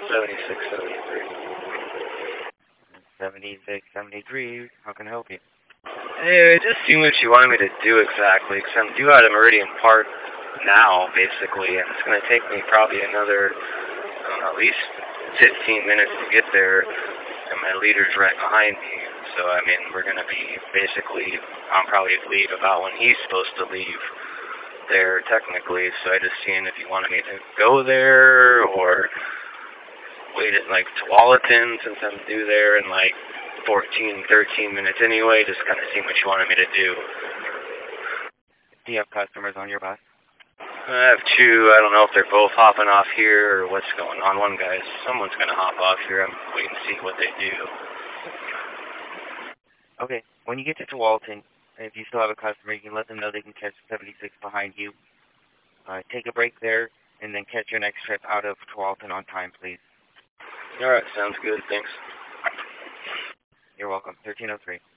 7673. 7673, how can I help you? Hey, just see what you wanted me to do exactly, because I'm due out of Meridian Park now, basically, and it's going to take me probably another, at least 15 minutes to get there, and my leader's right behind me. So, I mean, we're going to be basically, I'll probably leave about when he's supposed to leave there, technically, so I just seen if you wanted me to go there, or wait at, like, Tualatin, since I'm due there in, like, 13 minutes anyway, just kind of seeing what you wanted me to do. Do you have customers on your bus? I have two. I don't know if they're both hopping off here or what's going on. One guy's, someone's going to hop off here. I'm waiting to see what they do. Okay, when you get to Tualatin, if you still have a customer, you can let them know they can catch 76 behind you. Take a break there, and then catch your next trip out of Tualatin on time, please. All right, sounds good. Thanks. You're welcome. 1303.